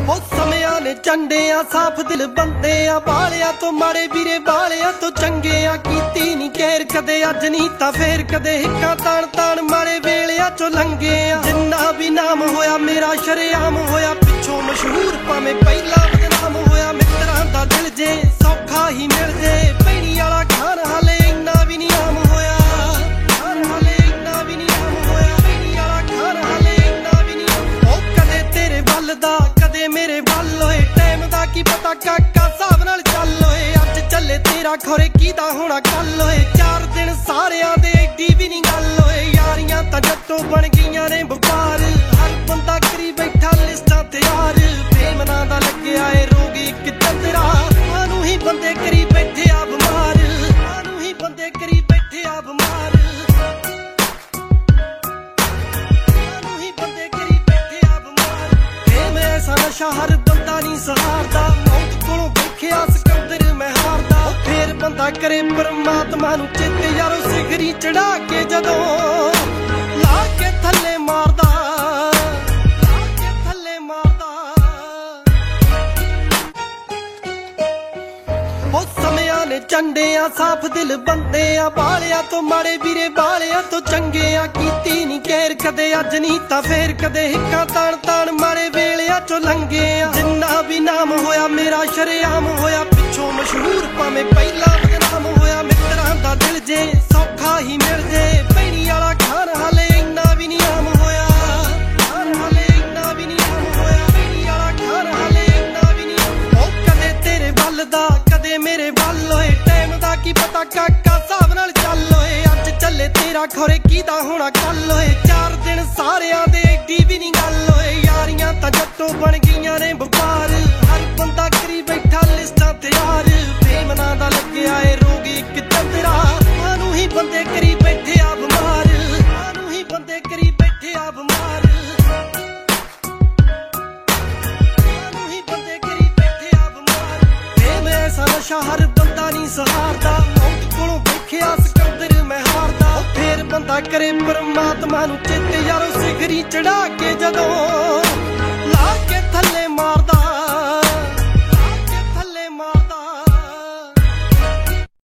ਉਹ ਸਮਿਆਂ ਨੇ ਚੰਡਿਆ ਸਾਫ ਦਿਲ ਬੰਦਿਆਂ ਬਾਲਿਆਂ ਤੋਂ ਮਾੜੇ ਵੀਰੇ ਬਾਲਿਆਂ ਤੋਂ ਚੰਗਿਆਂ ਕੀਤੀ ਨਹੀਂ ਕੇਰ ਕਦੇ ਅੱਜ ਨਹੀਂ ਤਾਂ ਫੇਰ ਕਦੇ ਹਿੱਕਾਂ ਤਾਣ ਤਾਣ ਮਾੜੇ ਵੇਲਿਆਂ ਚੋਂ ਲੰਘਿਆ ਜਿੰਨਾ ਵੀ ਨਾਮ ਹੋਇਆ ਮੇਰਾ ਸ਼ਰੇਆਮ ਹੋਇਆ ਪਿੱਛੋਂ ਮਸ਼ਹੂਰ ਭਾਵੇਂ ਪਹਿਲਾਂ ਬਦਨਾਮ ਹੋਇਆ ਮਿੱਤਰਾਂ ਦਾ ਦਿਲ ਜੇ ਸੌਖਾ ਹੀ ਮਿਲ ਜੇ ਪੈਣੀ ਵਾਲਾ ਖਾਨ ਹਾਲੇ ਇੰਨਾ ਵੀ ਨਹੀਂ ਆਮ ਹੋਇਆ ਖਾਨ ਹਾਲੇ ਇੰਨਾ ਵੀ ਨਹੀਂ ਆਮ ਹੋਇਆ ਪੈਣੀ ਵਾਲਾ ਖਾਨ ਹਾਲੇ ਇੰਨਾ ਵੀ ਨਹੀਂ ਉਹ ਕਦੇ ਤੇਰੇ ਵੱਲ ਦਾ ਕਦੇ ਮੇਰੇ ਵੱਲ ਹੋਏ ਟਾਈਮ ਦਾ ਕੀ ਪਤਾ ਕਾਕਾ ਹਿਸਾਬ ਨਾਲ ਚੱਲ ਓਏ ਅੱਜ ਚੱਲੇ ਤੇਰਾ ਖੋਰੇ ਕਿਹਦਾ ਹੋਣਾ ਕੱਲ ਓਏ 4 ਦਿਨ ਸਾਰਿਆਂ ਦੇ ਏਡੀ ਵੀ ਨਹੀਂ ਗੱਲ ਓਏ ਯਾਰੀਆਂ ਤਾਂ ਜੱਟੋਂ ਬਣ ਗਈਆਂ ਨੇ ਵਪਾਰ ਹਰ ਬੰਦਾ ਕਰੀ ਬੈਠਾ ਲਿਸਟਾਂ ਤਿਆਰ ਪ੍ਰੇਮ ਨਾਂ ਦਾ ਲੱਗਿਆ ਏ ਰੋਗ ਇੱਕ ਚੰਦਰਾ ਆਨੂੰ ਹੀ ਬੰਦੇ ਕਰੀ ਬੈਠੇ ਆ ਬਿਮਾਰ ਆਨੂੰ ਹੀ ਬੰਦੇ ਕਰੀ ਬੈਠੇ ਆ ਬਿਮਾਰ ਆਨੂੰ ਹੀ ਬੰਦੇ ਕਰੀ ਬੈਠੇ ਆ ਬਿਮਾਰ ਪ੍ਰੇਮ ਐਸਾ ਨਸ਼ਾ ਹਰ ਬੰਦਾ ਨਹੀਂ ਸਹਾਰਦਾ ਮੌਤ ਕੋਲੋਂ ਦੇਖਿਆ ਸਿਕੰਦਰ ਮੈਂ ਹਾਰਦਾ ਫੇਰ ਬੰਦਾ ਕਰੇ ਪਰਮਾਤਮਾ ਨੂੰ ਚਿੱਤ ਯਾਰੋ ਸਿਖਰੀ ਚੜਾ ਕੇ ਜਦੋਂ ਲਾ ਕੇ ਥੱਲੇ ਮਾਰਦਾ ਚੰਡਿਆ ਸਾਫ ਦਿਲ ਬੰਦਿਆਂ ਬਾਲਿਆਂ ਤੋਂ ਮਾੜੇ ਵੀਰੇ ਬਾਲਿਆਂ ਤੋਂ ਚੰਗਿਆਂ ਕੀਤੀ ਨਹੀਂ ਕੇਰ ਕਦੇ ਅੱਜ ਨਹੀਂ ਤਾਂ ਫੇਰ ਕਦੇ ਹਿੱਕਾਂ ਤਾਣ ਤਾਣ ਮਾੜੇ ਵੇਲਿਆਂ ਚੋਂ ਲੰਘਿਆ ਜਿੰਨਾ ਵੀ ਨਾਮ ਹੋਇਆ ਮੇਰਾ ਸ਼ਰੇਆਮ ਹੋਇਆ ਪਿੱਛੋਂ ਮਸ਼ਹੂਰ ਭਾਵੇਂ ਪਹਿਲਾਂ ਬਦਨਾਮ ਹੋਇਆ ਮਿੱਤਰਾਂ ਦਾ ਦਿਲ ਜੇ ਸੌਖਾ ਹੀ ਮਿਲ ਜੇ ਪੈਣੀ ਵਾਲਾ ਖਾਨ ਹਾਲੇ ਇੰਨਾ ਵੀ ਨਹੀਂ ਆਮ ਹੋਇਆ ਖਾਨ ਹਾਲੇ ਇੰਨਾ ਵੀ ਨਹੀਂ ਆਮ ਹੋਇਆ ਪੈਣੀ ਵਾਲਾ ਖਾਨ ਹਾਲੇ ਇੰਨਾ ਵੀ ਨਹੀਂ ਉਹ ਕਦੇ ਤੇਰੇ ਵੱਲ ਦਾ ਕਦੇ ਮੇਰੇ ਵੱਲ ਹੋਏ ਟਾਈਮ ਦਾ ਕੀ ਪਤਾ ਕਾਕਾ ਹਿਸਾਬ ਨਾਲ ਚੱਲ ਓਏ ਅੱਜ ਚੱਲੇ ਤੇਰਾ ਖੋਰੇ ਕਿਹਦਾ ਹੋਣਾ ਕੱਲ ਓਏ 4 ਦਿਨ ਸਾਰਿਆਂ ਦੇ ਏਡੀ ਵੀ ਨਹੀਂ ਗੱਲ ਓਏ ਯਾਰੀਆਂ ਤਾਂ ਜੱਟੋਂ ਬਣ ਗਈਆਂ ਨੇ ਵਪਾਰ ਹਰ ਬੰਦਾ ਕਰੀ ਬੈਠਾ ਲਿਸਟਾਂ ਤਿਆਰ ਪ੍ਰੇਮ ਨਾਂ ਦਾ ਲੱਗਿਆ ਏ ਰੋਗ ਇੱਕ ਚੰਦਰਾ ਆਨੂੰ ਹੀ ਬੰਦੇ ਕਰੀ ਬੈਠੇ ਆ ਬਿਮਾਰ ਆਨੂੰ ਹੀ ਬੰਦੇ ਕਰੀ ਬੈਠੇ ਆ ਬਿਮਾਰ ਆਨੂੰ ਹੀ ਬੰਦੇ ਕਰੀ ਬੈਠੇ ਆ ਬਿਮਾਰ ਪ੍ਰੇਮ ਐਸਾ ਨਸ਼ਾ ਹਰ ਬੰਦਾ ਨਹੀਂ ਸਹਾਰਦਾ ਮੌਤ ਕੋਲੋਂ ਦੇਖਿਆ ਸਿਕੰਦਰ ਮੈਂ ਹਾਰਦਾ ਫੇਰ ਬੰਦਾ ਕਰੇ ਪਰਮਾਤਮਾ ਨੂੰ ਚਿੱਤ ਯਾਰੋ ਸਿਖਰੀ ਚੜਾ ਕੇ ਜਦੋਂ ਲਾ ਕੇ ਥੱਲੇ ਮਾਰਦਾ